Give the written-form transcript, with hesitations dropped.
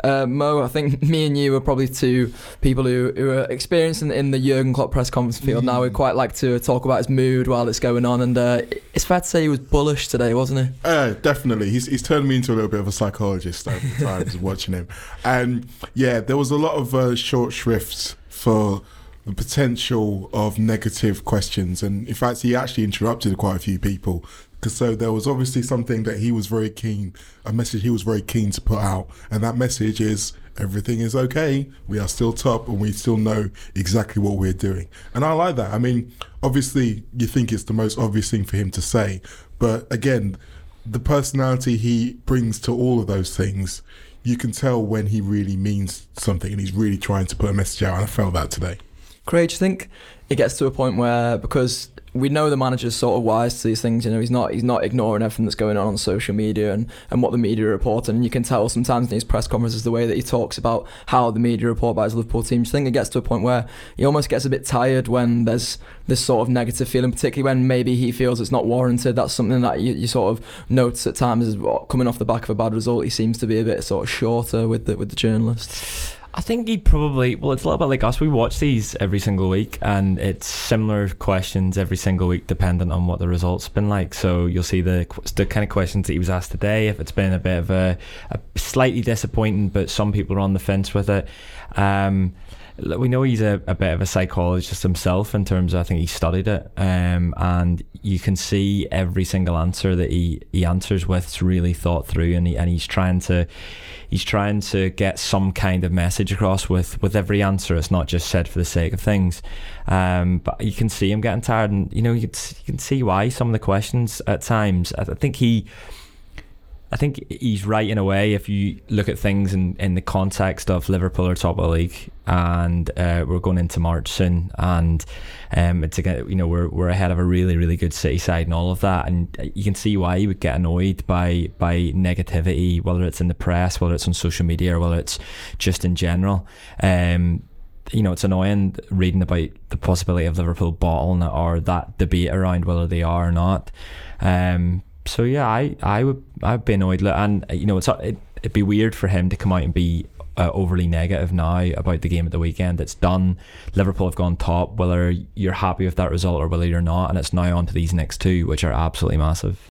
Mo, I think me and you are probably two people who are experienced in the Jurgen Klopp press conference field now. We quite like to talk about his mood while it's going on, and it's fair to say he was bullish today, wasn't he? Definitely. He's turned me into a little bit of a psychologist over the times watching him. And yeah, there was a lot of short shrifts for the potential of negative questions, and in fact he actually interrupted quite a few people. So there was obviously something that a message he was very keen to put out, and that message is everything is okay, we are still top and we still know exactly what we're doing. And I like that. I mean, obviously you think it's the most obvious thing for him to say, but again, the personality he brings to all of those things, you can tell when he really means something and he's really trying to put a message out, and I felt that today. Craig, do you think it gets to a point where, because we know the manager's sort of wise to these things, you know, he's not ignoring everything that's going on social media and what the media report, and you can tell sometimes in his press conferences the way that he talks about how the media report about his Liverpool team. Do you think it gets to a point where he almost gets a bit tired when there's this sort of negative feeling, particularly when maybe he feels it's not warranted? That's something that you sort of notice at times is coming off the back of a bad result. He seems to be a bit sort of shorter with the journalists. I think he probably, well, it's a little bit like us. We watch these every single week, and it's similar questions every single week depending on what the results have been like. So you'll see the kind of questions that he was asked today, if it's been a bit of a slightly disappointing, but some people are on the fence with it. We know he's a bit of a psychologist himself in terms of, I think he studied it, and you can see every single answer that he answers with is really thought through, and he's trying to get some kind of message across with every answer. It's not just said for the sake of things, but you can see him getting tired, and you know, you can see why some of the questions at times. I think he's right in a way if you look at things in the context of Liverpool are top of the league, and we're going into March soon, and it's again, you know, we're ahead of a really, really good City side and all of that, and you can see why he would get annoyed by negativity, whether it's in the press, whether it's on social media, or whether it's just in general. You know, it's annoying reading about the possibility of Liverpool bottling it, or that debate around whether they are or not. So yeah, I'd be annoyed, and you know, it'd be weird for him to come out and be overly negative now about the game at the weekend. It's done. Liverpool have gone top, whether you're happy with that result or whether you're not, and it's now on to these next two, which are absolutely massive.